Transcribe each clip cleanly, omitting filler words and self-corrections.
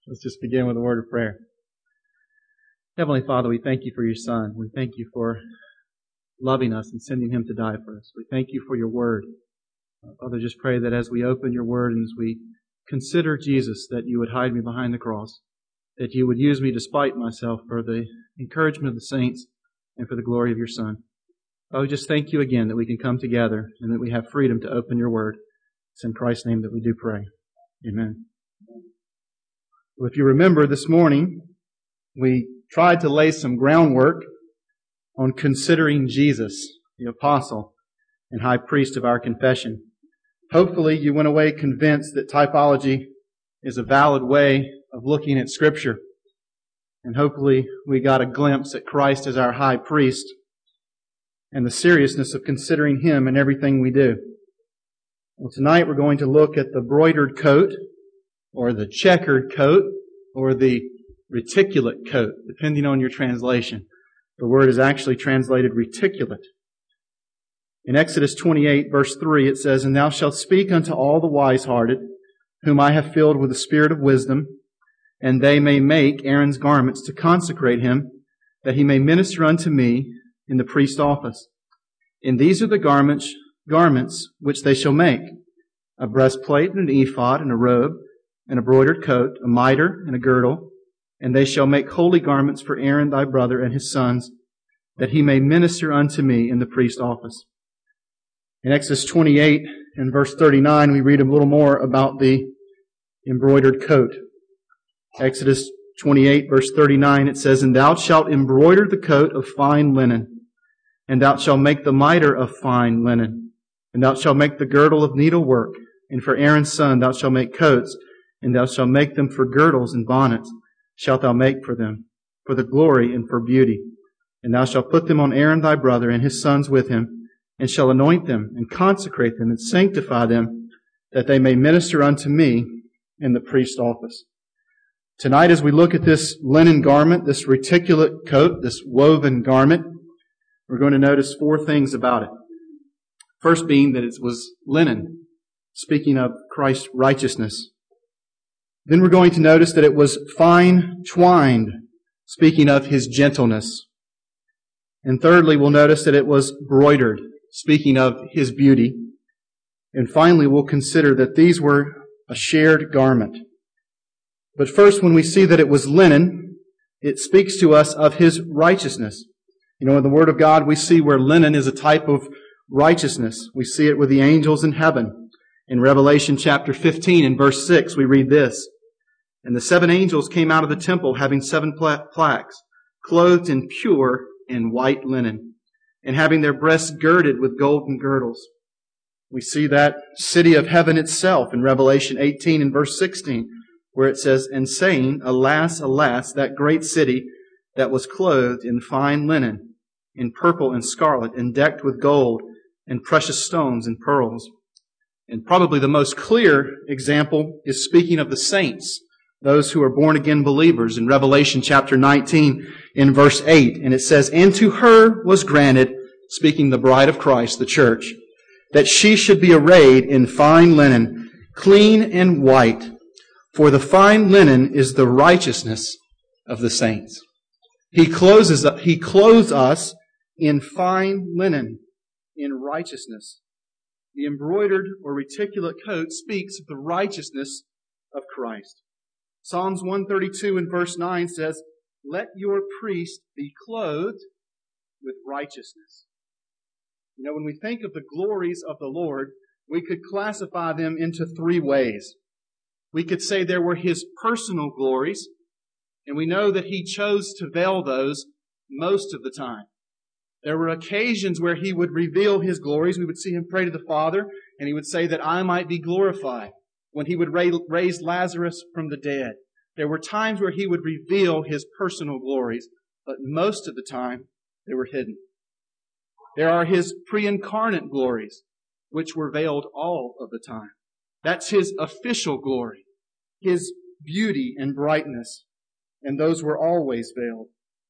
Let's just begin with a word of prayer. Heavenly Father, we thank you for your Son. We thank you for loving us and sending Him to die for us. We thank you for your word. Father, just pray that as we open your word and as we consider Jesus, that you would hide me behind the cross, that you would use me despite myself for the encouragement of the saints and for the glory of your Son. Father, just thank you again that we can come together and that we have freedom to open your word. It's in Christ's name that we do pray. Amen. Well, if you remember this morning, we tried to lay some groundwork on considering Jesus, the apostle and high priest of our confession. Hopefully you went away convinced that typology is a valid way of looking at Scripture. And hopefully we got a glimpse at Christ as our high priest and the seriousness of considering Him in everything we do. Well, tonight we're going to look at the broidered coat, or the checkered coat, or the reticulate coat, depending on your translation. The word is actually translated reticulate. In Exodus 28, verse 3, it says, "And thou shalt speak unto all the wise-hearted, whom I have filled with the spirit of wisdom, and they may make Aaron's garments to consecrate him, that he may minister unto me in the priest's office. And these are the garments which they shall make: a breastplate and an ephod and a robe, and a broidered coat, a mitre and a girdle. And they shall make holy garments for Aaron thy brother and his sons, that he may minister unto me in the priest's office." In Exodus 28 and verse 39, we read a little more about the embroidered coat. Exodus 28 verse 39, it says, "And thou shalt embroider the coat of fine linen, and thou shalt make the mitre of fine linen, and thou shalt make the girdle of needlework. And for Aaron's son thou shalt make coats, and thou shalt make them for girdles and bonnets shalt thou make for them, for the glory and for beauty. And thou shalt put them on Aaron thy brother and his sons with him, and shall anoint them, and consecrate them, and sanctify them, that they may minister unto me in the priest's office." Tonight, as we look at this linen garment, this reticulate coat, this woven garment, we're going to notice four things about it. First being that it was linen, speaking of Christ's righteousness. Then we're going to notice that it was fine twined, speaking of His gentleness. And thirdly, we'll notice that it was broidered, speaking of His beauty. And finally, we'll consider that these were a shared garment. But first, when we see that it was linen, it speaks to us of His righteousness. You know, in the Word of God, we see where linen is a type of righteousness. We see it with the angels in heaven. In Revelation chapter 15 and verse 6, we read this: "And the seven angels came out of the temple, having seven plaques, clothed in pure and white linen, and having their breasts girded with golden girdles." We see that city of heaven itself in Revelation 18 and verse 16, where it says, "And saying, Alas, alas, that great city that was clothed in fine linen, in purple and scarlet, and decked with gold and precious stones and pearls." And probably the most clear example is speaking of the saints, those who are born-again believers, in Revelation chapter 19 in verse 8. And it says, "And to her was granted," speaking the bride of Christ, the church, "that she should be arrayed in fine linen, clean and white. For the fine linen is the righteousness of the saints." He clothes us in fine linen, in righteousness. The embroidered or reticulate coat speaks of the righteousness of Christ. Psalms 132 and verse 9 says, "Let your priest be clothed with righteousness." You know, when we think of the glories of the Lord, we could classify them into three ways. We could say there were His personal glories, and we know that He chose to veil those most of the time. There were occasions where He would reveal His glories. We would see Him pray to the Father, and He would say that I might be glorified. When He would raise Lazarus from the dead. There were times where He would reveal His personal glories, but most of the time they were hidden. There are His pre-incarnate glories, which were veiled all of the time. That's His official glory, His beauty and brightness, and those were always veiled.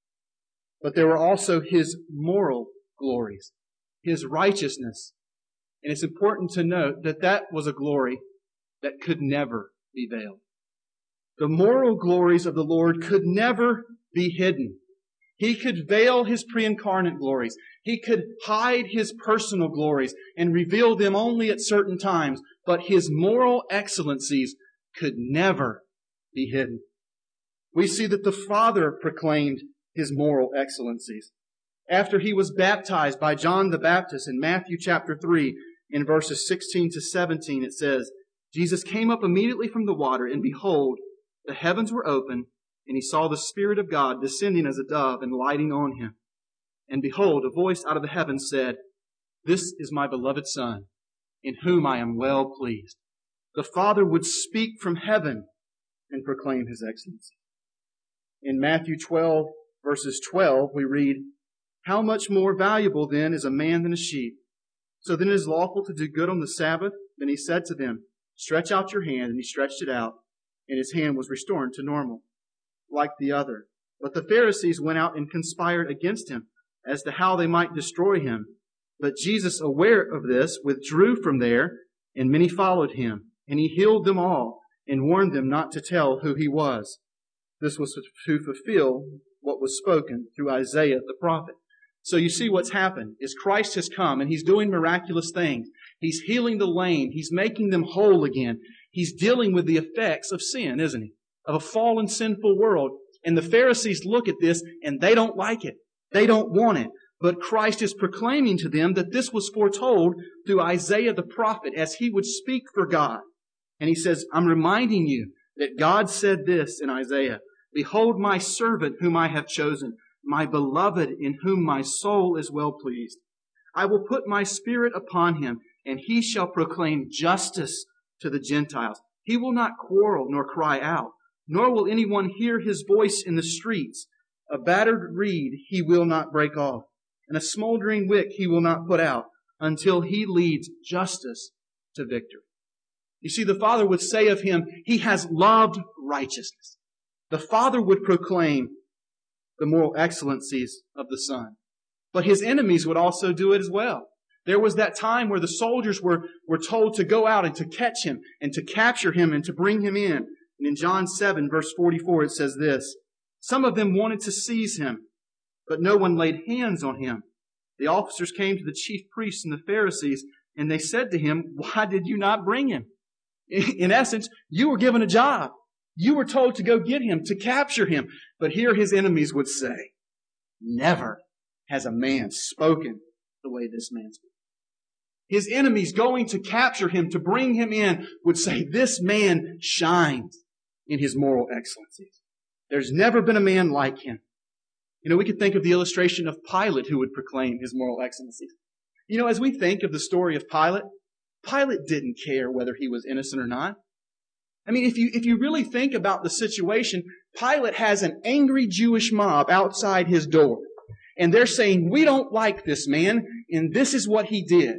But there were also His moral glories, His righteousness. And it's important to note that that was a glory that could never be veiled. The moral glories of the Lord could never be hidden. He could veil His pre-incarnate glories. He could hide His personal glories and reveal them only at certain times. But His moral excellencies could never be hidden. We see that the Father proclaimed His moral excellencies. After He was baptized by John the Baptist in Matthew chapter 3, in verses 16 to 17, it says, Jesus came up immediately from the water, and behold, the heavens were open, and He saw the Spirit of God descending as a dove and lighting on Him. And behold, a voice out of the heavens said, This is my beloved Son, in whom I am well pleased. The Father would speak from heaven and proclaim His excellency. In Matthew 12, verses 12, we read, How much more valuable then is a man than a sheep? So then it is lawful to do good on the Sabbath. Then He said to them, Stretch out your hand. And He stretched it out, and his hand was restored to normal, like the other. But the Pharisees went out and conspired against Him as to how they might destroy Him. But Jesus, aware of this, withdrew from there, and many followed Him. And He healed them all, and warned them not to tell who He was. This was to fulfill what was spoken through Isaiah the prophet. So you see what's happened is Christ has come, and He's doing miraculous things. He's healing the lame. He's making them whole again. He's dealing with the effects of sin, isn't He? Of a fallen, sinful world. And the Pharisees look at this, and they don't like it. They don't want it. But Christ is proclaiming to them that this was foretold through Isaiah the prophet as he would speak for God. And He says, I'm reminding you that God said this in Isaiah, Behold my servant whom I have chosen, my beloved in whom my soul is well pleased. I will put my Spirit upon him, and he shall proclaim justice to the Gentiles. He will not quarrel nor cry out, nor will anyone hear his voice in the streets. A battered reed he will not break off, and a smoldering wick he will not put out, until he leads justice to victory. You see, the Father would say of Him, He has loved righteousness. The Father would proclaim the moral excellencies of the Son. But His enemies would also do it as well. There was that time where the soldiers were told to go out and to catch Him and to capture Him and to bring Him in. And in John 7, verse 44, it says this, Some of them wanted to seize Him, but no one laid hands on Him. The officers came to the chief priests and the Pharisees, and they said to Him, Why did you not bring Him? In essence, you were given a job. You were told to go get Him, to capture Him. But here His enemies would say, Never has a man spoken the way this man spoke. His enemies going to capture Him, to bring Him in, would say, This man shines in his moral excellencies. There's never been a man like Him. You know, we could think of the illustration of Pilate who would proclaim his moral excellencies. You know, as we think of the story of Pilate, Pilate didn't care whether he was innocent or not. I mean, if you really think about the situation, Pilate has an angry Jewish mob outside his door. And they're saying, we don't like this man, and this is what he did.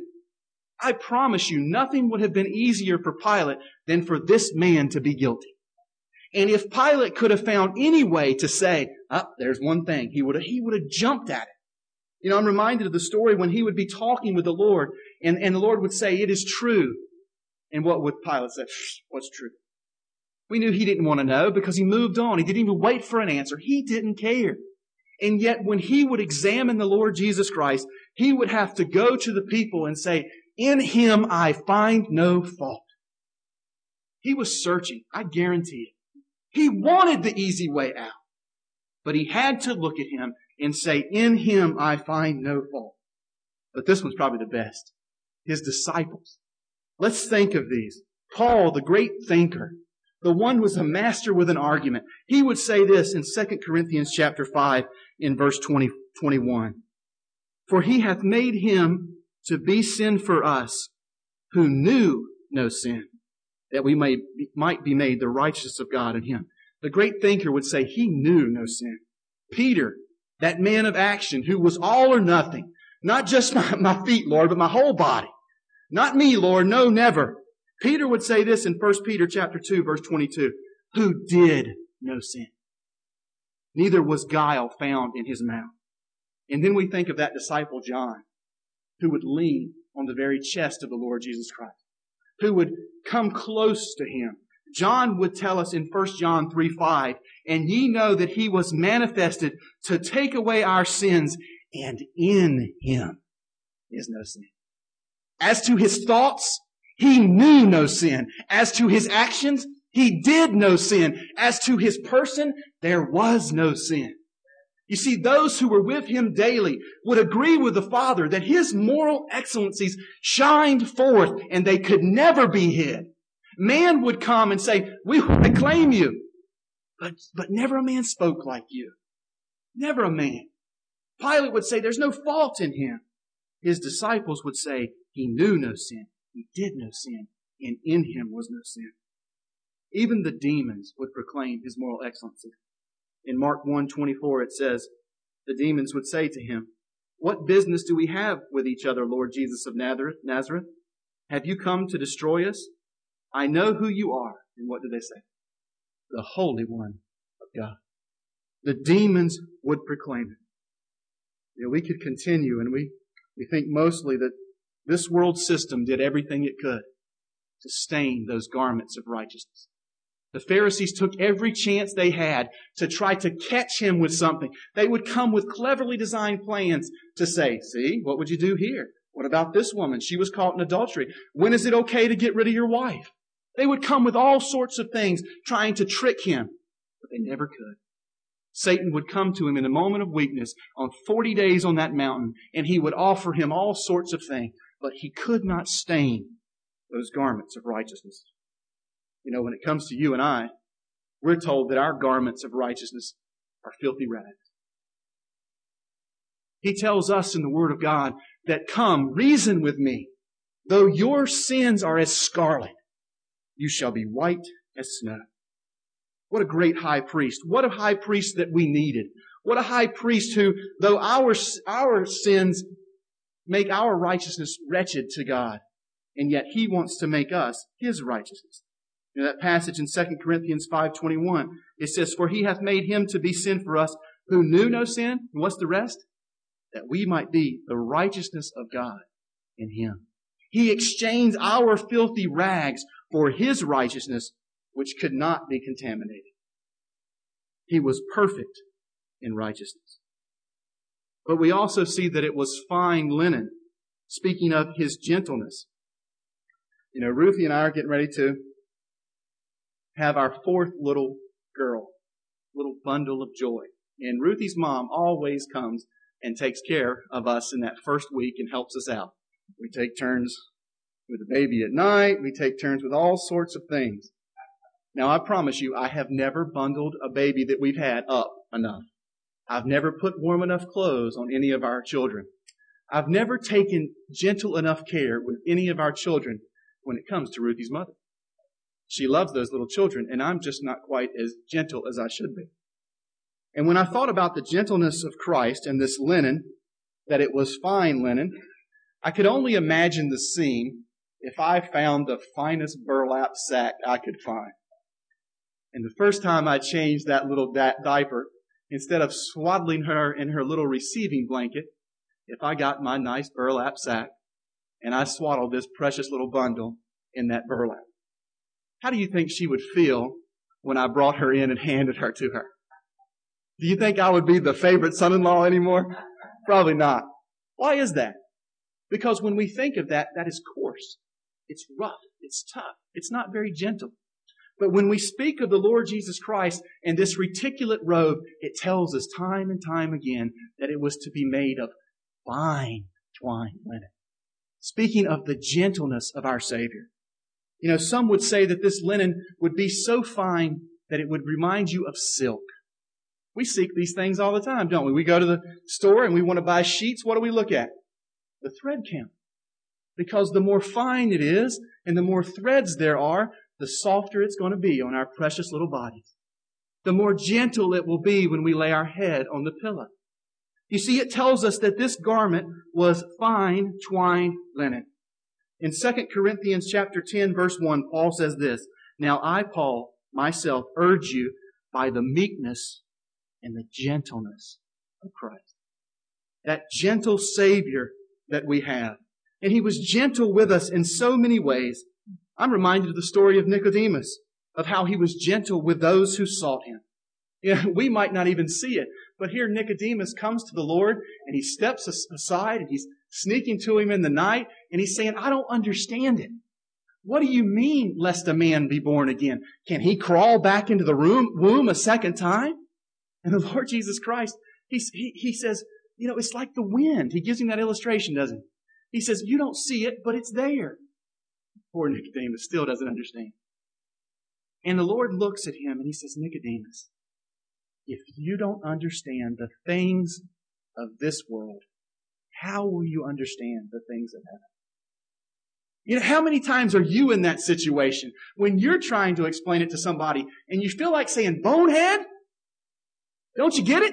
I promise you, nothing would have been easier for Pilate than for this man to be guilty. And if Pilate could have found any way to say, there's one thing, he would have jumped at it. You know, I'm reminded of the story when he would be talking with the Lord, and the Lord would say, it is true. And what would Pilate say? What's true? We knew he didn't want to know because he moved on. He didn't even wait for an answer. He didn't care. And yet when he would examine the Lord Jesus Christ, he would have to go to the people and say, in Him I find no fault. He was searching, I guarantee it. He wanted the easy way out. But he had to look at Him and say, in Him I find no fault. But this one's probably the best. His disciples. Let's think of these. Paul, the great thinker, the one who was a master with an argument. He would say this in 2 Corinthians chapter 5 in verse 21. For He hath made Him to be sin for us who knew no sin, that we might be made the righteousness of God in Him. The great thinker would say he knew no sin. Peter, that man of action who was all or nothing. Not just my feet, Lord, but my whole body. Not me, Lord, no, never. Peter would say this in 1 Peter chapter 2, verse 22. Who did no sin. Neither was guile found in his mouth. And then we think of that disciple John, who would lean on the very chest of the Lord Jesus Christ, who would come close to Him, John would tell us in 1 John 3:5, and ye know that he was manifested to take away our sins, and in him is no sin. As to his thoughts, he knew no sin. As to his actions, he did no sin. As to his person, there was no sin. You see, those who were with him daily would agree with the Father that his moral excellencies shined forth and they could never be hid. Man would come and say, we want to claim you. But never a man spoke like you. Never a man. Pilate would say, there's no fault in him. His disciples would say, he knew no sin. He did no sin. And in him was no sin. Even the demons would proclaim his moral excellency. In Mark 1:24 it says, the demons would say to him, what business do we have with each other, Lord Jesus of Nazareth? Have you come to destroy us? I know who you are. And what do they say? The Holy One of God. The demons would proclaim it. You know, we could continue, and we think mostly that this world system did everything it could to stain those garments of righteousness. The Pharisees took every chance they had to try to catch him with something. They would come with cleverly designed plans to say, see, what would you do here? What about this woman? She was caught in adultery. When is it okay to get rid of your wife? They would come with all sorts of things trying to trick him, but they never could. Satan would come to him in a moment of weakness on 40 days on that mountain, and he would offer him all sorts of things, but he could not stain those garments of righteousness. You know, when it comes to you and I, we're told that our garments of righteousness are filthy rags. He tells us in the Word of God that, come, reason with me. Though your sins are as scarlet, you shall be white as snow. What a great high priest. What a high priest that we needed. What a high priest who, though our sins make our righteousness wretched to God, and yet he wants to make us his righteousness. You know, that passage in 2 Corinthians 5:21, it says, for he hath made him to be sin for us who knew no sin. And what's the rest? That we might be the righteousness of God in him. He exchanged our filthy rags for his righteousness, which could not be contaminated. He was perfect in righteousness. But we also see that it was fine linen. Speaking of his gentleness. You know, Ruthie and I are getting ready to have our fourth little girl, little bundle of joy. And Ruthie's mom always comes and takes care of us in that first week and helps us out. We take turns with the baby at night. We take turns with all sorts of things. Now, I promise you, I have never bundled a baby that we've had up enough. I've never put warm enough clothes on any of our children. I've never taken gentle enough care with any of our children when it comes to Ruthie's mother. She loves those little children, and I'm just not quite as gentle as I should be. And when I thought about the gentleness of Christ and this linen, that it was fine linen, I could only imagine the scene if I found the finest burlap sack I could find. And the first time I changed that little diaper, instead of swaddling her in her little receiving blanket, if I got my nice burlap sack and I swaddled this precious little bundle in that burlap, how do you think she would feel when I brought her in and handed her to her? Do you think I would be the favorite son-in-law anymore? Probably not. Why is that? Because when we think of that, that is coarse. It's rough. It's tough. It's not very gentle. But when we speak of the Lord Jesus Christ and this reticulate robe, it tells us time and time again that it was to be made of fine twined linen. Speaking of the gentleness of our Savior. You know, some would say that this linen would be so fine that it would remind you of silk. We seek these things all the time, don't we? We go to the store and we want to buy sheets. What do we look at? The thread count. Because the more fine it is and the more threads there are, the softer it's going to be on our precious little bodies. The more gentle it will be when we lay our head on the pillow. You see, it tells us that this garment was fine twined linen. In 2 Corinthians chapter 10, verse 1, Paul says this, now I, Paul, myself, urge you by the meekness and the gentleness of Christ. That gentle Savior that we have. And He was gentle with us in so many ways. I'm reminded of the story of Nicodemus. of how He was gentle with those who sought Him. Yeah, we might not even see it, but here Nicodemus comes to the Lord and he steps aside and he's sneaking to Him in the night and he's saying, I don't understand it. What do you mean, lest a man be born again? Can he crawl back into the womb a second time? And the Lord Jesus Christ, he says, it's like the wind. He gives him that illustration, doesn't he? He says, you don't see it, but it's there. Poor Nicodemus still doesn't understand. And the Lord looks at him and He says, Nicodemus, if you don't understand the things of this world, how will you understand the things of heaven? How many times are you in that situation when you're trying to explain it to somebody and you feel like saying, bonehead? Don't you get it?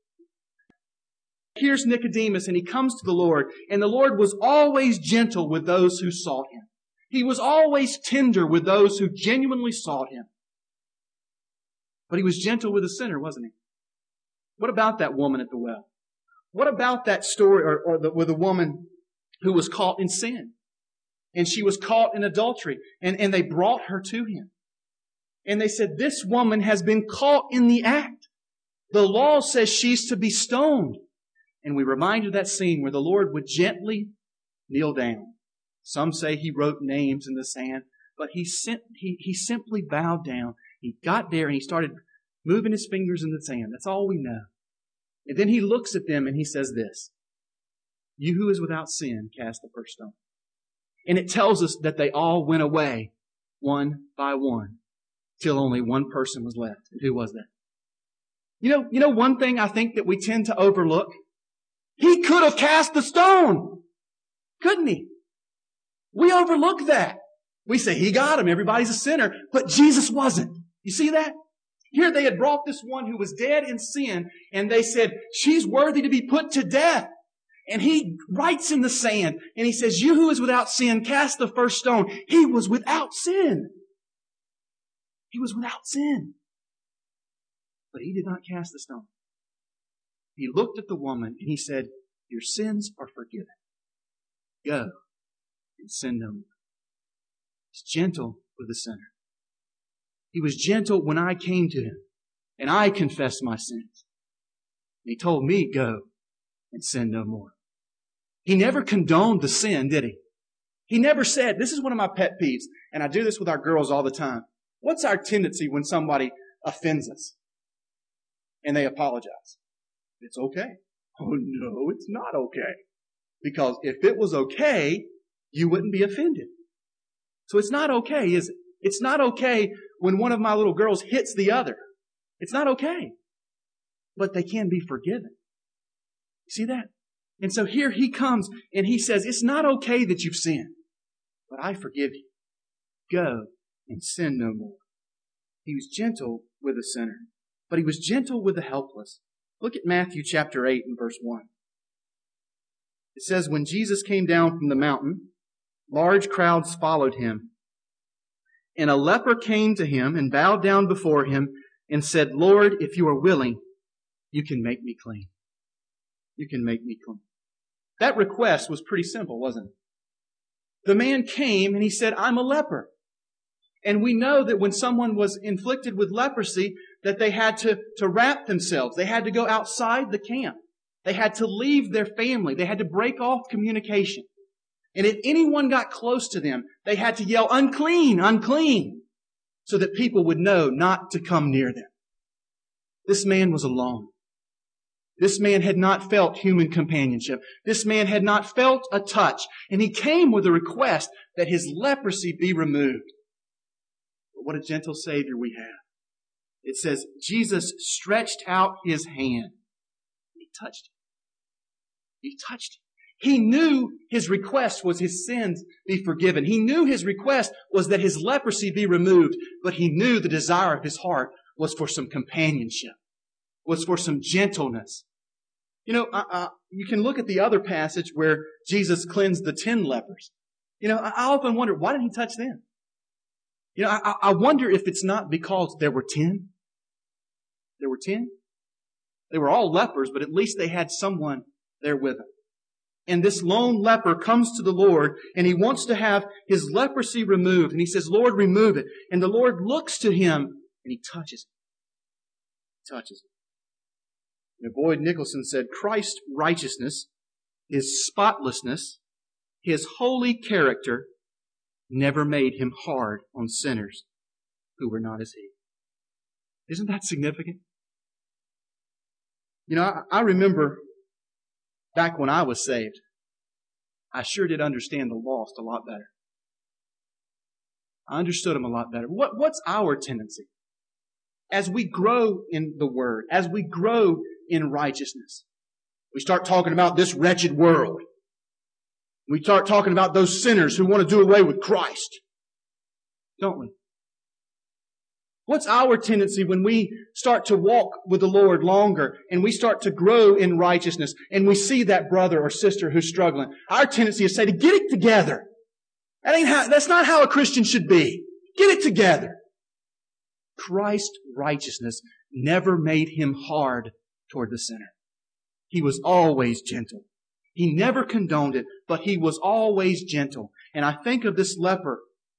Here's Nicodemus and he comes to the Lord, and the Lord was always gentle with those who sought Him. He was always tender with those who genuinely sought Him. But He was gentle with a sinner, wasn't He? What about that woman at the well? What about that story with the woman who was caught in sin? And she was caught in adultery. And they brought her to Him. And they said, this woman has been caught in the act. The law says she's to be stoned. And we remind you of that scene where the Lord would gently kneel down. Some say He wrote names in the sand, but He simply bowed down. He got there and He started moving His fingers in the sand. That's all we know. And then He looks at them and He says this, you who is without sin, cast the first stone. And it tells us that they all went away one by one till only one person was left. And who was that? You know one thing I think that we tend to overlook? He could have cast the stone. Couldn't He? We overlook that. We say, He got him. Everybody's a sinner. But Jesus wasn't. You see that? Here they had brought this one who was dead in sin, and they said, she's worthy to be put to death. And He writes in the sand, and He says, you who is without sin, cast the first stone. He was without sin. He was without sin. But He did not cast the stone. He looked at the woman, and He said, your sins are forgiven. Go and sin no more. He's gentle with the sinner. He was gentle when I came to Him and I confessed my sins. And He told me, go and sin no more. He never condoned the sin, did He? He never said, this is one of my pet peeves, and I do this with our girls all the time. What's our tendency when somebody offends us and they apologize? It's okay. Oh no, it's not okay. Because if it was okay, you wouldn't be offended. So it's not okay, is it? It's not okay when one of my little girls hits the other. It's not okay. But they can be forgiven. You see that? And so here He comes and He says, it's not okay that you've sinned, but I forgive you. Go and sin no more. He was gentle with the sinner, but He was gentle with the helpless. Look at Matthew chapter 8 and verse 1. It says, when Jesus came down from the mountain, large crowds followed Him. And a leper came to Him and bowed down before Him and said, Lord, if you are willing, you can make me clean. You can make me clean. That request was pretty simple, wasn't it? The man came and he said, I'm a leper. And we know that when someone was inflicted with leprosy, that they had to wrap themselves. They had to go outside the camp. They had to leave their family. They had to break off communication. And if anyone got close to them, they had to yell, unclean, unclean, so that people would know not to come near them. This man was alone. This man had not felt human companionship. This man had not felt a touch. And he came with a request that his leprosy be removed. But what a gentle Savior we have. It says, Jesus stretched out His hand. He touched him. He touched him. He knew his request was his sins be forgiven. He knew his request was that his leprosy be removed. But he knew the desire of his heart was for some companionship, was for some gentleness. You can look at the other passage where Jesus cleansed the 10 lepers. I often wonder, why didn't He touch them? I wonder if it's not because there were 10. There were 10. They were all lepers, but at least they had someone there with them. And this lone leper comes to the Lord, and he wants to have his leprosy removed. And he says, Lord, remove it. And the Lord looks to him, and he touches it. Touches it. And Boyd Nicholson said, Christ's righteousness, his spotlessness, his holy character never made him hard on sinners who were not as he. Isn't that significant? You know, I remember back when I was saved, I sure did understand the lost a lot better. I understood them a lot better. What's our tendency? As we grow in the Word, as we grow in righteousness, we start talking about this wretched world. We start talking about those sinners who want to do away with Christ. Don't we? What's our tendency when we start to walk with the Lord longer and we start to grow in righteousness and we see that brother or sister who's struggling? Our tendency is to say, get it together. That's not how a Christian should be. Get it together. Christ's righteousness never made him hard toward the sinner. He was always gentle. He never condoned it, but he was always gentle. And I think of this leper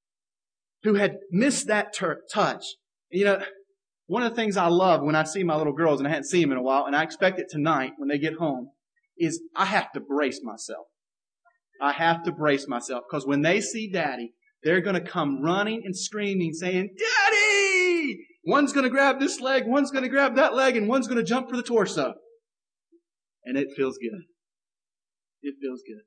who had missed that touch. You know, one of the things I love when I see my little girls, and I hadn't seen them in a while, and I expect it tonight when they get home, is I have to brace myself. I have to brace myself, because when they see Daddy, they're going to come running and screaming, saying, Daddy! One's going to grab this leg, one's going to grab that leg, and one's going to jump for the torso. And it feels good. It feels good.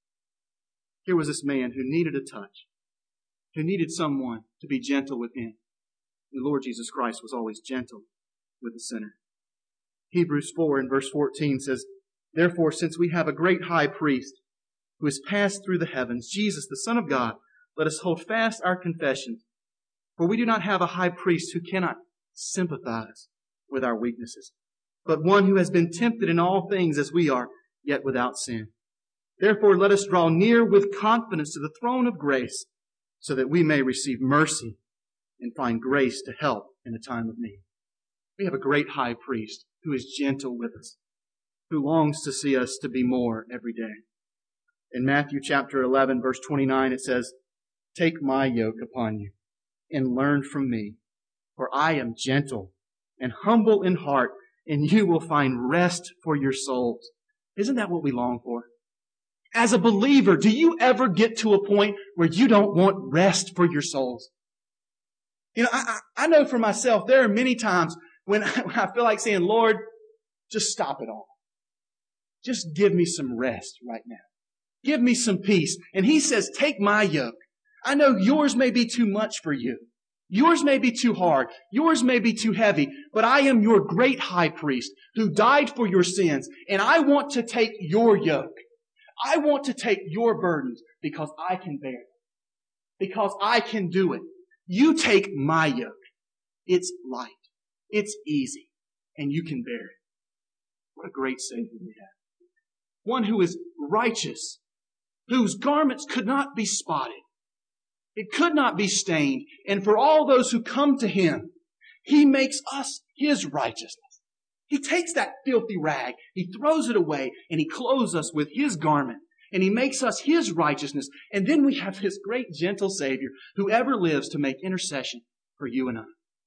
Here was this man who needed a touch, who needed someone to be gentle with him. The Lord Jesus Christ was always gentle with the sinner. Hebrews 4 and verse 14 says, Therefore, since we have a great high priest who has passed through the heavens, Jesus, the Son of God, let us hold fast our confession. For we do not have a high priest who cannot sympathize with our weaknesses, but one who has been tempted in all things as we are, yet without sin. Therefore, let us draw near with confidence to the throne of grace, so that we may receive mercy and find grace to help in a time of need. We have a great high priest who is gentle with us, who longs to see us to be more every day. In Matthew chapter 11, verse 29, it says, Take my yoke upon you and learn from me, for I am gentle and humble in heart, and you will find rest for your souls. Isn't that what we long for? As a believer, do you ever get to a point where you don't want rest for your souls? You know, I know for myself, there are many times when I feel like saying, Lord, just stop it all. Just give me some rest right now. Give me some peace. And He says, take my yoke. I know yours may be too much for you. Yours may be too hard. Yours may be too heavy. But I am your great high priest who died for your sins. And I want to take your yoke. I want to take your burdens because I can bear it. Because I can do it. You take my yoke. It's light. It's easy. And you can bear it. What a great Savior we have. One who is righteous, whose garments could not be spotted. It could not be stained. And for all those who come to Him, He makes us His righteousness. He takes that filthy rag, He throws it away, and He clothes us with His garment. And He makes us His righteousness. And then we have this great gentle Savior who ever lives to make intercession for you and I.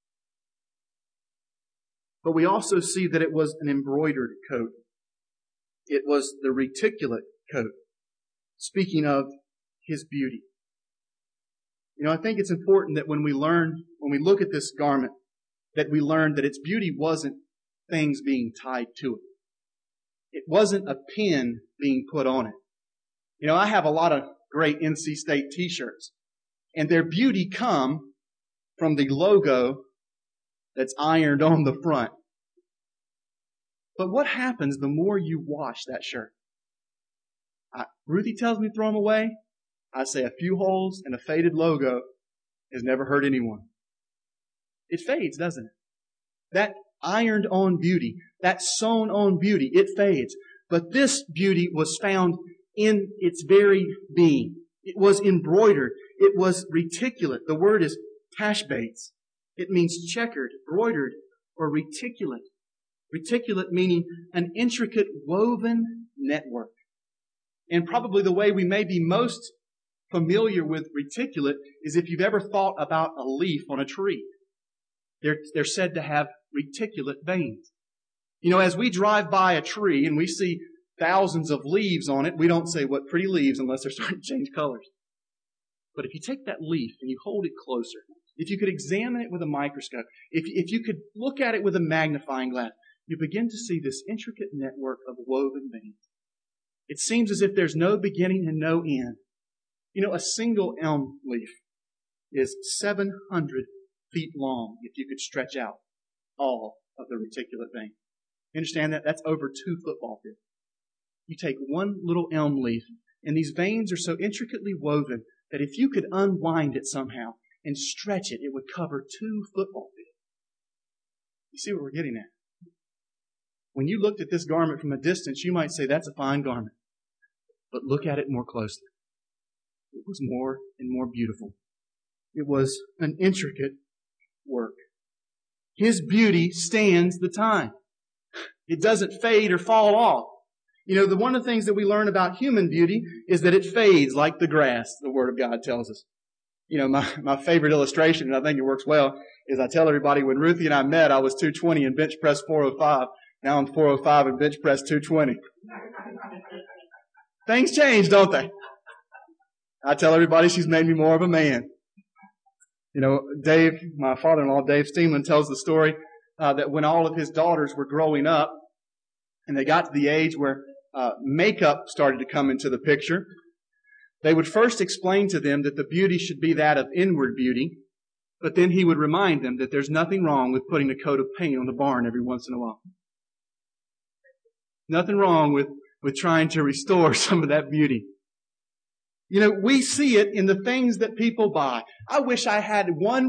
But we also see that it was an embroidered coat. It was the reticulate coat, speaking of His beauty. You know, I think it's important that when we look at this garment, that we learn that its beauty wasn't things being tied to it. It wasn't a pin being put on it. You know, I have a lot of great NC State t-shirts, and their beauty come from the logo that's ironed on the front. But what happens the more you wash that shirt? Ruthie tells me throw them away. I say a few holes and a faded logo has never hurt anyone. It fades, doesn't it? That ironed on beauty, that sewn on beauty, it fades. But this beauty was found in its very being. It was embroidered. It was reticulate. The word is tashbates. It means checkered, broidered, or reticulate. Reticulate meaning an intricate woven network. And probably the way we may be most familiar with reticulate is if you've ever thought about a leaf on a tree. They're said to have reticulate veins. You know, as we drive by a tree and we see thousands of leaves on it, we don't say, what pretty leaves, unless they're starting to change colors. But if you take that leaf and you hold it closer, if you could examine it with a microscope, if you could look at it with a magnifying glass, you begin to see this intricate network of woven veins. It seems as if there's no beginning and no end. You know, a single elm leaf is 700 feet long if you could stretch out all of the reticulate veins. You understand that? That's over 2 football fields. You take one little elm leaf, and these veins are so intricately woven that if you could unwind it somehow and stretch it, it would cover 2 football fields. You see what we're getting at? When you looked at this garment from a distance, you might say, that's a fine garment. But look at it more closely. It was more and more beautiful. It was an intricate work. His beauty stands the time. It doesn't fade or fall off. You know, one of the things that we learn about human beauty is that it fades like the grass, the Word of God tells us. You know, my favorite illustration, and I think it works well, is I tell everybody when Ruthie and I met, I was 220 and bench press 405. Now I'm 405 and bench press 220. Things change, don't they? I tell everybody she's made me more of a man. You know, Dave, my father-in-law, Dave Steemland, tells the story that when all of his daughters were growing up and they got to the age where makeup started to come into the picture, they would first explain to them that the beauty should be that of inward beauty, but then he would remind them that there's nothing wrong with putting a coat of paint on the barn every once in a while. Nothing wrong with trying to restore some of that beauty. You know, we see it in the things that people buy. I wish I had 1%,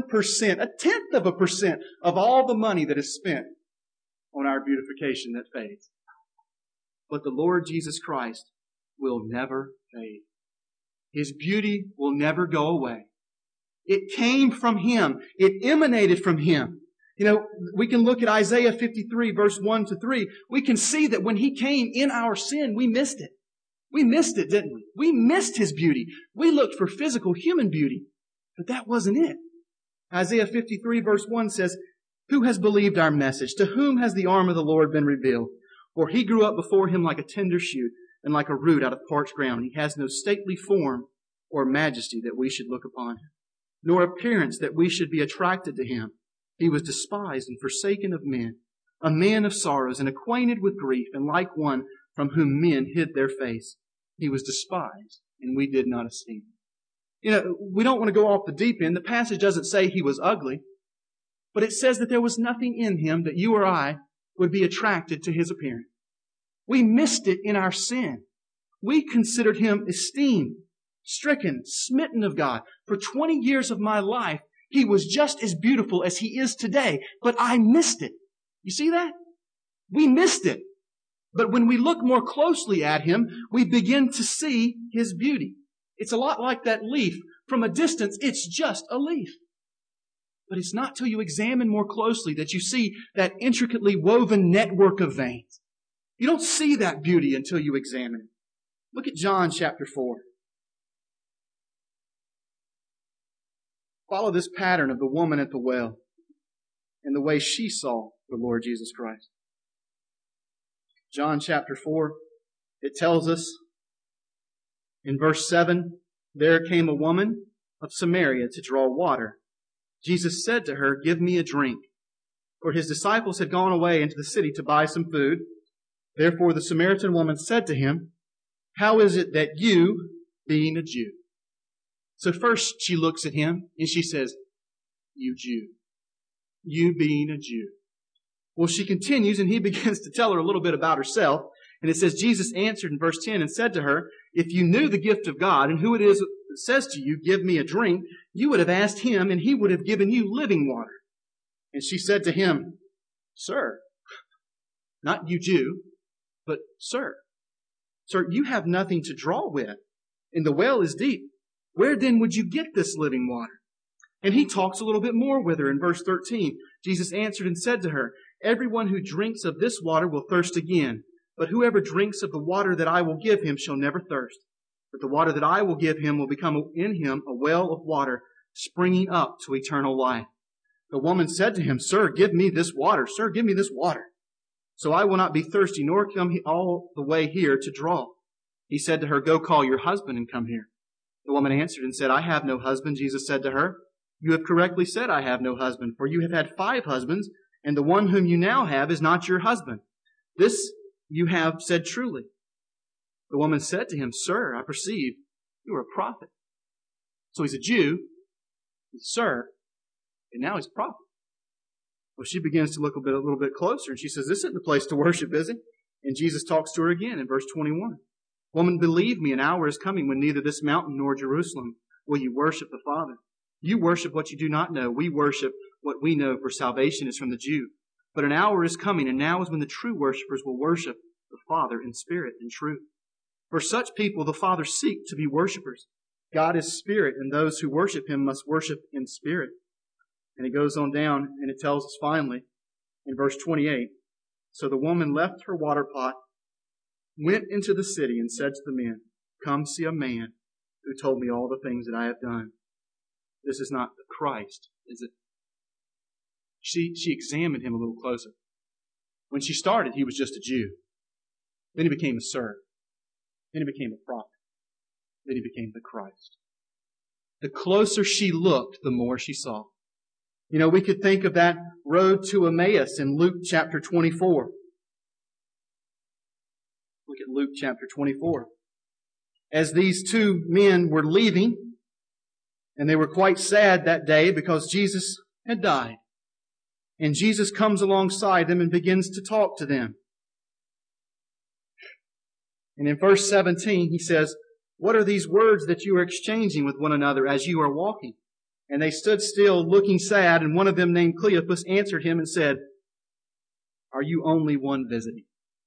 0.1% of all the money that is spent on our beautification that fades. But the Lord Jesus Christ will never fade. His beauty will never go away. It came from Him. It emanated from Him. You know, we can look at Isaiah 53, verse 1-3. We can see that when He came in our sin, we missed it. We missed it, didn't we? We missed His beauty. We looked for physical human beauty, but that wasn't it. Isaiah 53, verse 1 says, "Who has believed our message? To whom has the arm of the Lord been revealed? For He grew up before Him like a tender shoot and like a root out of parched ground. He has no stately form or majesty that we should look upon Him, nor appearance that we should be attracted to Him. He was despised and forsaken of men, a man of sorrows and acquainted with grief, and like one from whom men hid their face. He was despised, and we did not esteem Him." You know, we don't want to go off the deep end. The passage doesn't say He was ugly, but it says that there was nothing in Him that you or I would be attracted to His appearance. We missed it in our sin. We considered Him esteemed, stricken, smitten of God. For 20 years of my life, He was just as beautiful as He is today, but I missed it. You see that? We missed it. But when we look more closely at Him, we begin to see His beauty. It's a lot like that leaf. From a distance, it's just a leaf. But it's not till you examine more closely that you see that intricately woven network of veins. You don't see that beauty until you examine it. Look at John chapter 4. Follow this pattern of the woman at the well and the way she saw the Lord Jesus Christ. John chapter 4, it tells us in verse 7, "There came a woman of Samaria to draw water. Jesus said to her, 'Give me a drink.' For His disciples had gone away into the city to buy some food. Therefore the Samaritan woman said to Him, 'How is it that you, being a Jew?'" So first she looks at Him and she says, "You Jew. You being a Jew." Well, she continues and He begins to tell her a little bit about herself. And it says, Jesus answered in verse 10 and said to her, "If you knew the gift of God and who it is that says to you, 'Give me a drink,' you would have asked Him and He would have given you living water." And she said to Him, "Sir," not you Jew, but Sir, you have nothing to draw with, and the well is deep. Where then would you get this living water?" And He talks a little bit more with her in verse 13. Jesus answered and said to her, "Everyone who drinks of this water will thirst again. But whoever drinks of the water that I will give him shall never thirst. But the water that I will give him will become in him a well of water springing up to eternal life." The woman said to him, "Sir, give me this water. Sir, give me this water, so I will not be thirsty, nor come all the way here to draw." He said to her, "Go call your husband and come here." The woman answered and said, "I have no husband." Jesus said to her, "You have correctly said, 'I have no husband,' for you have had 5 husbands, and the one whom you now have is not your husband. This you have said truly." The woman said to him, "Sir, I perceive you are a prophet." So he's a Jew, he's Sir, and now he's a prophet. Well, she begins to look a little bit closer, and she says, "This isn't the place to worship, is it?" And Jesus talks to her again in verse 21. "Woman, believe me, an hour is coming when neither this mountain nor Jerusalem will you worship the Father. You worship what you do not know. We worship what we know, for salvation is from the Jew. But an hour is coming, and now is when the true worshipers will worship the Father in spirit and truth. For such people the Father seeks to be worshipers. God is spirit, and those who worship Him must worship in spirit." And it goes on down, and it tells us finally, in verse 28, "So the woman left her water pot, went into the city, and said to the men, 'Come see a man who told me all the things that I have done.'" This is not the Christ, is it? She examined him a little closer. When she started, he was just a Jew. Then he became a Sir. Then he became a prophet. Then he became the Christ. The closer she looked, the more she saw. You know, we could think of that road to Emmaus in Luke chapter 24. Look at Luke chapter 24. As these 2 men were leaving, and they were quite sad that day because Jesus had died. And Jesus comes alongside them and begins to talk to them. And in verse 17, He says, "What are these words that you are exchanging with one another as you are walking?" And they stood still, looking sad, and one of them, named Cleopas, answered him and said, "Are you only one visiting?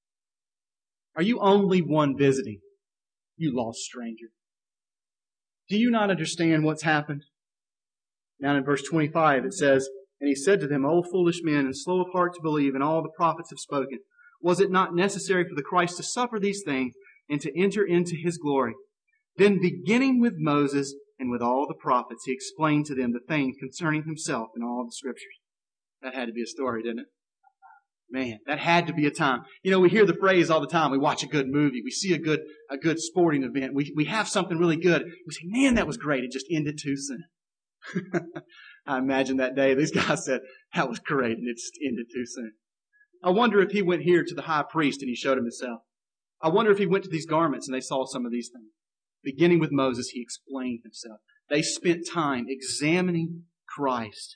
Are you only one visiting, you lost stranger? Do you not understand what's happened?" Now in verse 25 it says, "And he said to them, 'O foolish men, and slow of heart to believe, and all the prophets have spoken. Was it not necessary for the Christ to suffer these things and to enter into His glory?' Then beginning with Moses and with all the prophets, He explained to them the things concerning Himself in all the Scriptures." That had to be a story, didn't it? Man, that had to be a time. You know, we hear the phrase all the time. We watch a good movie. We see a good sporting event. We have something really good. We say, "Man, that was great. It just ended too soon." I imagine that day these guys said, "That was great, and it just ended too soon." I wonder if he went here to the high priest and he showed him himself. I wonder if he went to these garments and they saw some of these things. Beginning with Moses, he explained himself. They spent time examining Christ.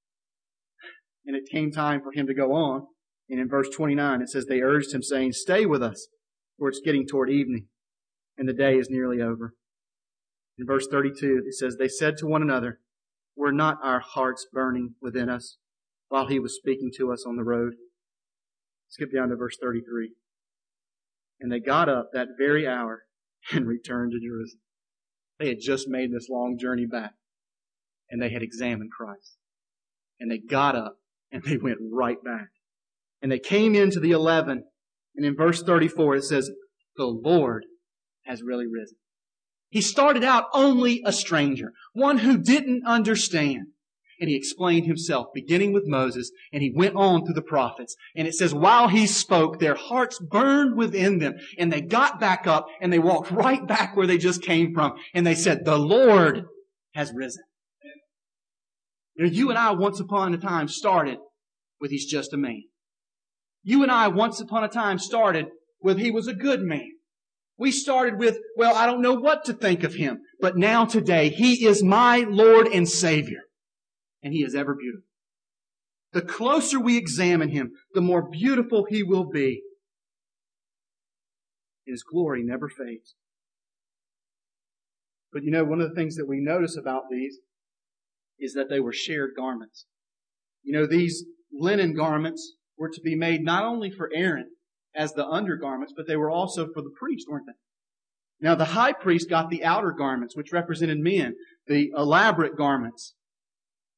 And it came time for him to go on. And in verse 29, it says, they urged him, saying, "Stay with us, for it's getting toward evening, and the day is nearly over." In verse 32, it says, they said to one another, "Were not our hearts burning within us while he was speaking to us on the road?" Skip down to verse 33. And they got up that very hour and returned to Jerusalem. They had just made this long journey back, and they had examined Christ. And they got up and they went right back. And they came into the 11, and in verse 34 it says, "The Lord has really risen." He started out only a stranger, one who didn't understand. And he explained himself, beginning with Moses, and he went on through the prophets. And it says, while he spoke, their hearts burned within them. And they got back up, and they walked right back where they just came from. And they said, "The Lord has risen." You and I once upon a time started with "He's just a man." You and I once upon a time started with "He was a good man." We started with, "Well, I don't know what to think of Him." But now today, He is my Lord and Savior. And He is ever beautiful. The closer we examine Him, the more beautiful He will be. His glory never fades. But you know, one of the things that we notice about these is that they were shared garments. You know, these linen garments were to be made not only for Aaron as the undergarments, but they were also for the priest, weren't they? Now, the high priest got the outer garments, which represented men, the elaborate garments.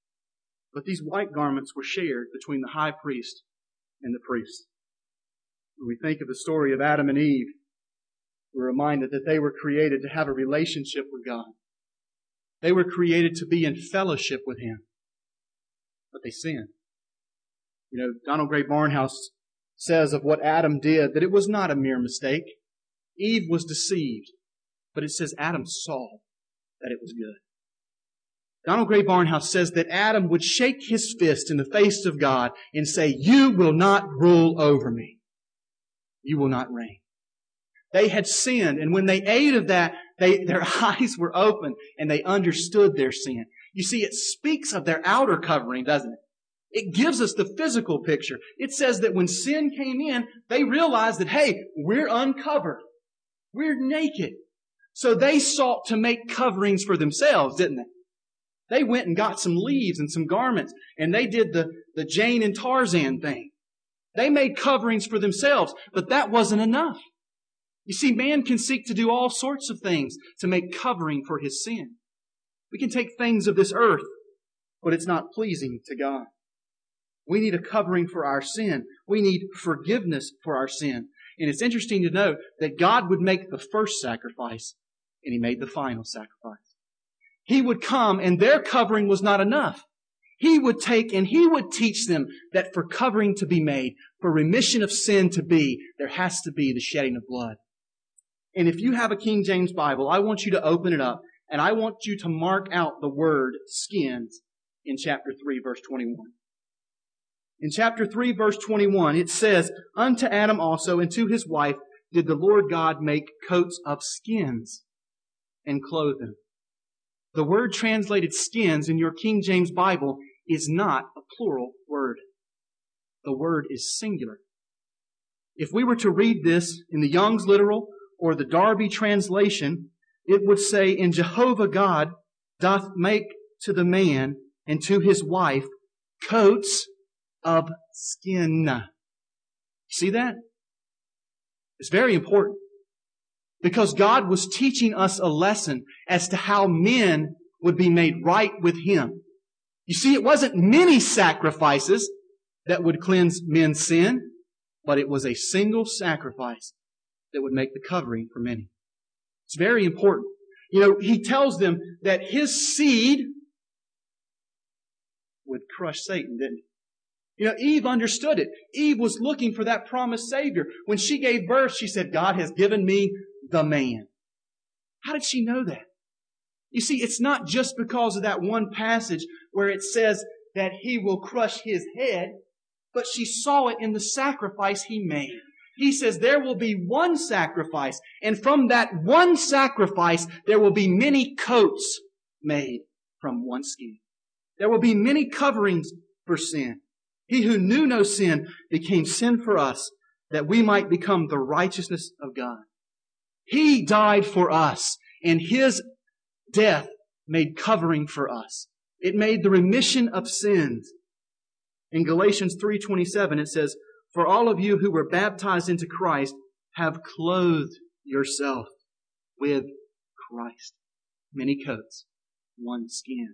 But these white garments were shared between the high priest and the priest. When we think of the story of Adam and Eve, we're reminded that they were created to have a relationship with God. They were created to be in fellowship with Him. But they sinned. You know, Donald Gray Barnhouse says of what Adam did that it was not a mere mistake. Eve was deceived. But it says Adam saw that it was good. Donald Gray Barnhouse says that Adam would shake his fist in the face of God and say, "You will not rule over me. You will not reign." They had sinned, and when they ate of that, their eyes were open and they understood their sin. You see, it speaks of their outer covering, doesn't it? It gives us the physical picture. It says that when sin came in, they realized that, hey, we're uncovered. We're naked. So they sought to make coverings for themselves, didn't they? They went and got some leaves and some garments, and they did the Jane and Tarzan thing. They made coverings for themselves, but that wasn't enough. You see, man can seek to do all sorts of things to make covering for his sin. We can take things of this earth, but it's not pleasing to God. We need a covering for our sin. We need forgiveness for our sin. And it's interesting to note that God would make the first sacrifice, and He made the final sacrifice. He would come, and their covering was not enough. He would take and He would teach them that for covering to be made, for remission of sin to be, there has to be the shedding of blood. And if you have a King James Bible, I want you to open it up, and I want you to mark out the word skins in chapter 3, verse 21. In chapter 3, verse 21, it says, "Unto Adam also and to his wife did the Lord God make coats of skins and clothe them." The word translated skins in your King James Bible is not a plural word. The word is singular. If we were to read this in the Young's Literal or the Darby translation, it would say, "And Jehovah God doth make to the man and to his wife coats of skin." See that? It's very important. Because God was teaching us a lesson as to how men would be made right with Him. You see, it wasn't many sacrifices that would cleanse men's sin, but it was a single sacrifice that would make the covering for many. It's very important. You know, He tells them that His seed would crush Satan, didn't He? You know, Eve understood it. Eve was looking for that promised Savior. When she gave birth, she said, "God has given me the man." How did she know that? You see, it's not just because of that one passage where it says that He will crush his head, but she saw it in the sacrifice He made. He says there will be one sacrifice, and from that one sacrifice there will be many coats made from one skin. There will be many coverings for sin. He who knew no sin became sin for us, that we might become the righteousness of God. He died for us, and His death made covering for us. It made the remission of sins. In Galatians 3:27 it says, "For all of you who were baptized into Christ have clothed yourself with Christ." Many coats, one skin.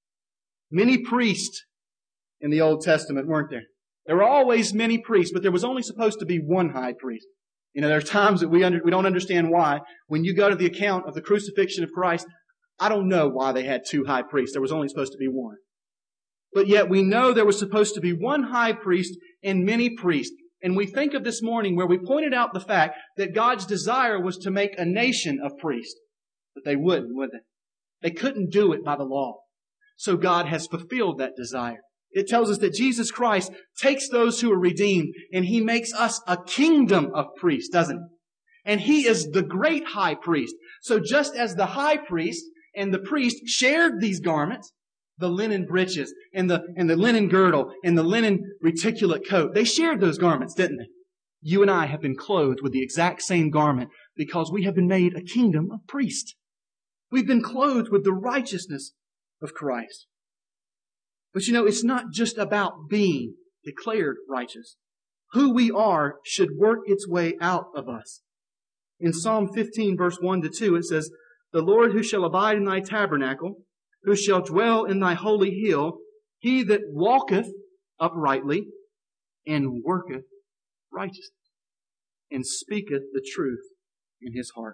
Many priests in the Old Testament, weren't there? There were always many priests, but there was only supposed to be one high priest. You know, there are times that we don't understand why. When you go to the account of the crucifixion of Christ, I don't know why they had two high priests. There was only supposed to be one. But yet we know there was supposed to be one high priest and many priests. And we think of this morning where we pointed out the fact that God's desire was to make a nation of priests. But they wouldn't, would they? They couldn't do it by the law. So God has fulfilled that desire. It tells us that Jesus Christ takes those who are redeemed and He makes us a kingdom of priests, doesn't He? And He is the great high priest. So just as the high priest and the priest shared these garments, the linen breeches and the linen girdle and the linen reticulate coat, they shared those garments, didn't they? You and I have been clothed with the exact same garment because we have been made a kingdom of priests. We've been clothed with the righteousness of Christ. But you know, it's not just about being declared righteous. Who we are should work its way out of us. In Psalm 15, verse 1-2, it says, "The Lord who shall abide in thy tabernacle, who shall dwell in thy holy hill, he that walketh uprightly and worketh righteousness." and speaketh the truth in his heart.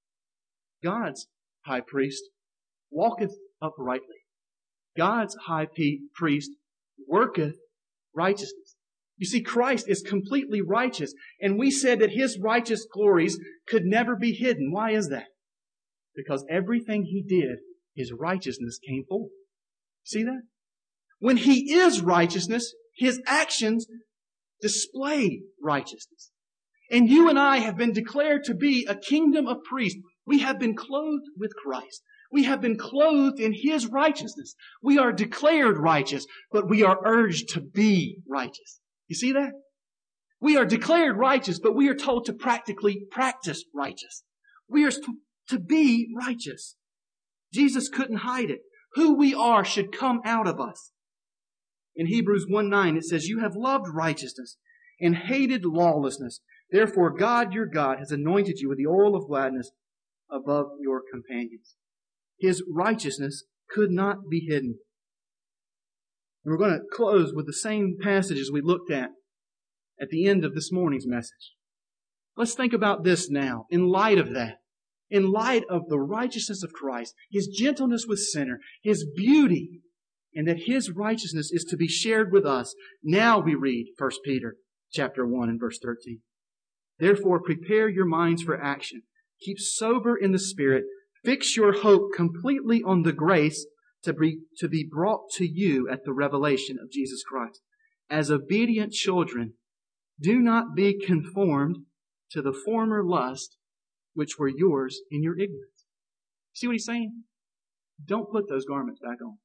God's high priest walketh uprightly. God's high priest worketh righteousness. You see, Christ is completely righteous, and we said that his righteous glories could never be hidden. Why is that? Because everything he did, his righteousness came forth. See that? When he is righteousness, his actions display righteousness. And you and I have been declared to be a kingdom of priests. We have been clothed with Christ. We have been clothed in his righteousness. We are declared righteous, but we are urged to be righteous. You see that? We are declared righteous, but we are told to practically practice righteous. We are to be righteous. Jesus couldn't hide it. Who we are should come out of us. In Hebrews 1:9 it says, "You have loved righteousness and hated lawlessness. Therefore God your God has anointed you with the oil of gladness above your companions." His righteousness could not be hidden. And we're going to close with the same passages we looked at the end of this morning's message. Let's think about this now, in light of that. In light of the righteousness of Christ, his gentleness with sinner, his beauty, and that his righteousness is to be shared with us. Now we read 1 Peter chapter 1 and verse 13. "Therefore prepare your minds for action. Keep sober in the Spirit. Fix your hope completely on the grace to be brought to you at the revelation of Jesus Christ. As obedient children, do not be conformed to the former lust which were yours in your ignorance." See what he's saying? Don't put those garments back on.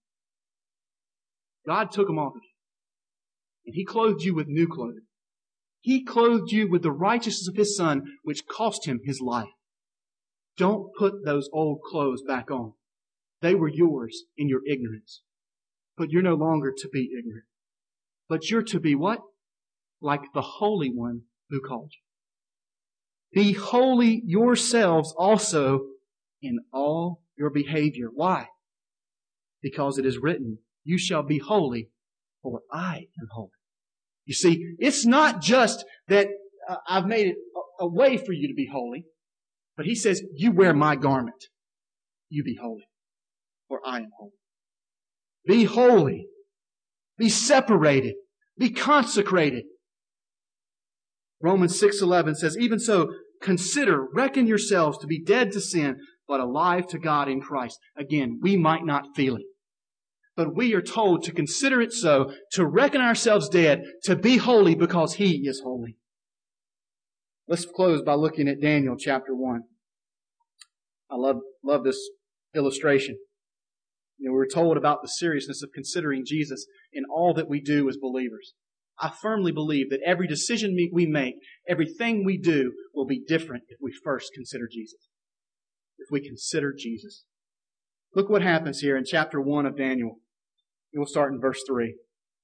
God took them off of you. And he clothed you with new clothing. He clothed you with the righteousness of his Son, which cost him his life. Don't put those old clothes back on. They were yours in your ignorance. But you're no longer to be ignorant. But you're to be what? Like the Holy One who called you. Be holy yourselves also in all your behavior. Why? Because it is written, "You shall be holy, for I am holy." You see, it's not just that I've made it a way for you to be holy, but he says, you wear my garment. You be holy, for I am holy. Be holy. Be separated. Be consecrated. Romans 6:11 says, "Even so, reckon yourselves to be dead to sin, but alive to God in Christ." Again, we might not feel it, but we are told to consider it so, to reckon ourselves dead, to be holy because he is holy. Let's close by looking at Daniel chapter 1. I love this illustration. We're told about the seriousness of considering Jesus in all that we do as believers. I firmly believe that every decision we make, everything we do will be different if we first consider Jesus. If we consider Jesus. Look what happens here in chapter 1 of Daniel. We'll start in verse 3.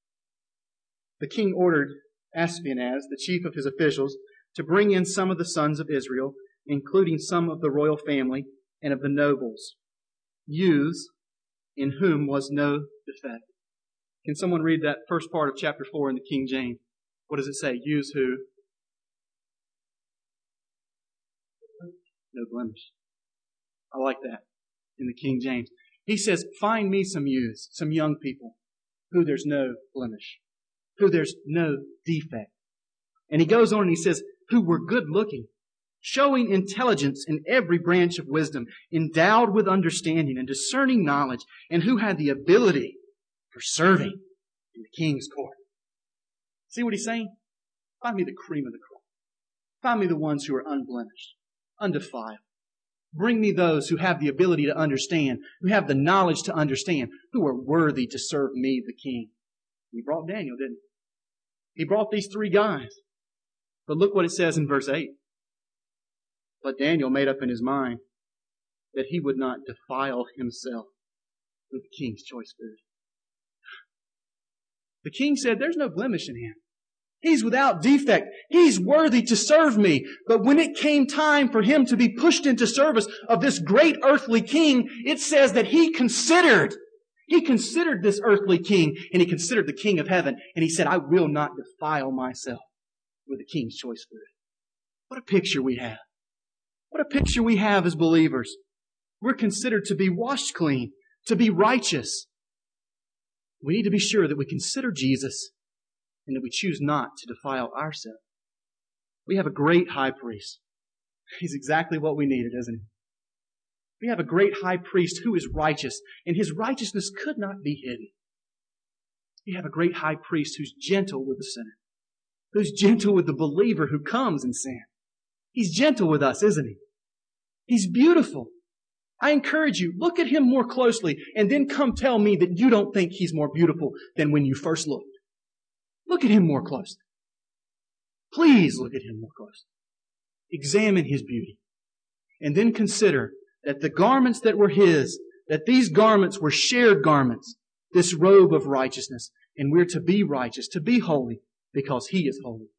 "The king ordered Ashpenaz, the chief of his officials, to bring in some of the sons of Israel, including some of the royal family and of the nobles, youths in whom was no defect." Can someone read that first part of chapter 4 in the King James? What does it say? Youths who? No blemish. I like that in the King James. He says, find me some youths, some young people, who there's no blemish, who there's no defect. And he goes on and he says, who were good looking, showing intelligence in every branch of wisdom, endowed with understanding and discerning knowledge, and who had the ability for serving in the king's court. See what he's saying? Find me the cream of the crop. Find me the ones who are unblemished, undefiled. Bring me those who have the ability to understand, who have the knowledge to understand, who are worthy to serve me, the king. He brought Daniel, didn't he? He brought these three guys. But look what it says in verse 8. But Daniel made up in his mind that he would not defile himself with the king's choice food. The king said, there's no blemish in him. He's without defect. He's worthy to serve me. But when it came time for him to be pushed into service of this great earthly king, it says that he considered this earthly king, and he considered the king of heaven. And he said, I will not defile myself with the king's choice food. What a picture we have. What a picture we have as believers. We're considered to be washed clean, to be righteous. We need to be sure that we consider Jesus and that we choose not to defile ourselves. We have a great high priest. He's exactly what we needed, isn't he? We have a great high priest who is righteous, and his righteousness could not be hidden. We have a great high priest who's gentle with the sinner, who's gentle with the believer who comes in sin. He's gentle with us, isn't he? He's beautiful. I encourage you, look at him more closely and then come tell me that you don't think he's more beautiful than when you first looked. Look at him more closely. Please look at him more closely. Examine his beauty. And then consider that the garments that were his, that these garments were shared garments, this robe of righteousness. And we're to be righteous, to be holy, because he is holy.